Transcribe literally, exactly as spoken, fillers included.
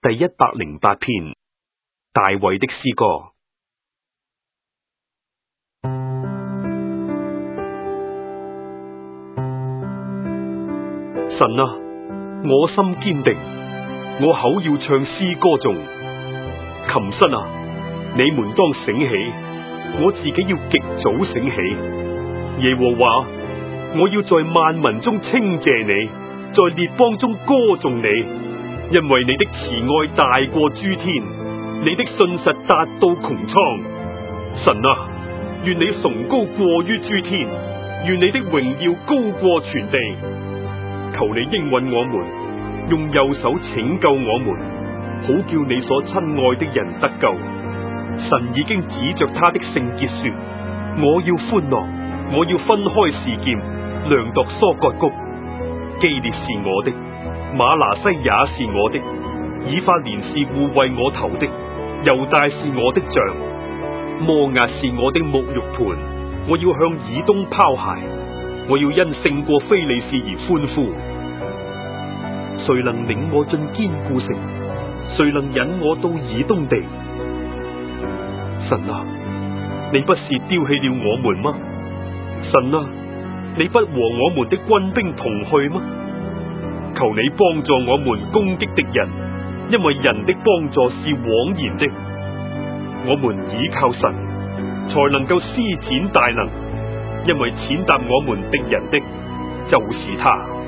第一百零八篇，大衛的詩歌。神啊，我心堅定，我口要唱詩歌頌。琴瑟啊，你們當醒起，我自己要極早醒起。耶和華，我要在萬民中稱謝你，在列邦中歌頌你。因為你的慈愛大過諸天，你的信實達到穹蒼。神啊，願你崇高過於諸天，願你的榮耀高過全地。求你應允我們，用右手拯救我們，好叫你所親愛的人得救。神已經指着他的聖潔說：我要歡樂，我要分開示劍，量度疏割谷。基列是我的，馬拿西也是我的，以法蓮是護衛我頭的，猶大是我的杖，摩押是我的沐浴盆。我要向以東拋鞋，我要因勝過非利士而歡呼。誰能領我進堅固城？誰能引我到以東地？神啊，你不是丟棄了我們嗎？神啊，你不和我們的軍兵同去嗎？求你幫助我們攻擊敵人，因為人的幫助是枉然的。我們倚靠神，才能夠施展大能，因為踐踏我們敵人的，就是他。